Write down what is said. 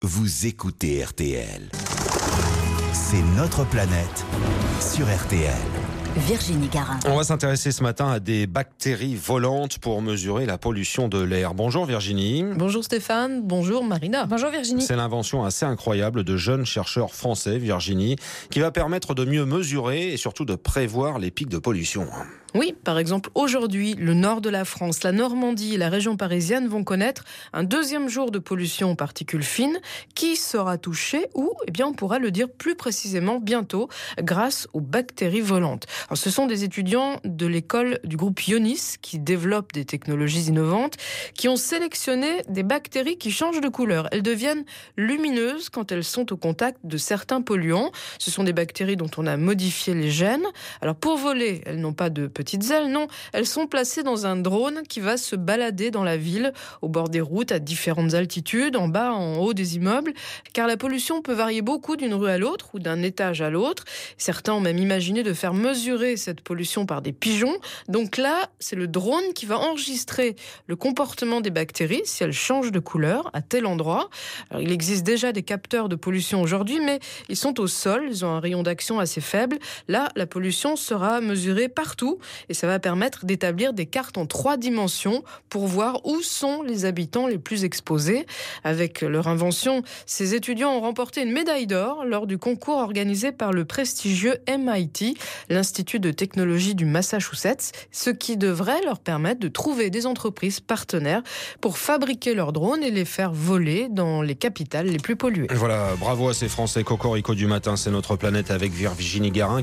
Vous écoutez RTL. C'est notre planète sur RTL. Virginie Garin. On va s'intéresser ce matin à des bactéries volantes pour mesurer la pollution de l'air. Bonjour Virginie. Bonjour Stéphane, bonjour Marina. Bonjour Virginie. C'est l'invention assez incroyable de jeunes chercheurs français, Virginie, qui va permettre de mieux mesurer et surtout de prévoir les pics de pollution. Oui, par exemple, aujourd'hui, le nord de la France, la Normandie et la région parisienne vont connaître un deuxième jour de pollution aux particules fines. Qui sera touché ou, on pourra le dire plus précisément bientôt, grâce aux bactéries volantes. Alors, ce sont des étudiants de l'école du groupe Ionis qui développent des technologies innovantes, qui ont sélectionné des bactéries qui changent de couleur. Elles deviennent lumineuses quand elles sont au contact de certains polluants. Ce sont des bactéries dont on a modifié les gènes. Alors, pour voler, elles n'ont pas de petites ailes, non, elles sont placées dans un drone qui va se balader dans la ville, au bord des routes, à différentes altitudes, en bas, en haut des immeubles, car la pollution peut varier beaucoup d'une rue à l'autre ou d'un étage à l'autre. Certains ont même imaginé de faire mesurer cette pollution par des pigeons. Donc là, c'est le drone qui va enregistrer le comportement des bactéries si elles changent de couleur à tel endroit. Alors, il existe déjà des capteurs de pollution aujourd'hui, mais ils sont au sol, ils ont un rayon d'action assez faible. Là, la pollution sera mesurée partout. Et ça va permettre d'établir des cartes en 3 dimensions pour voir où sont les habitants les plus exposés. Avec leur invention, ces étudiants ont remporté une médaille d'or lors du concours organisé par le prestigieux MIT, l'Institut de technologie du Massachusetts, ce qui devrait leur permettre de trouver des entreprises partenaires pour fabriquer leurs drones et les faire voler dans les capitales les plus polluées. Voilà, bravo à ces Français. Cocorico du matin, c'est notre planète avec Virginie Garin.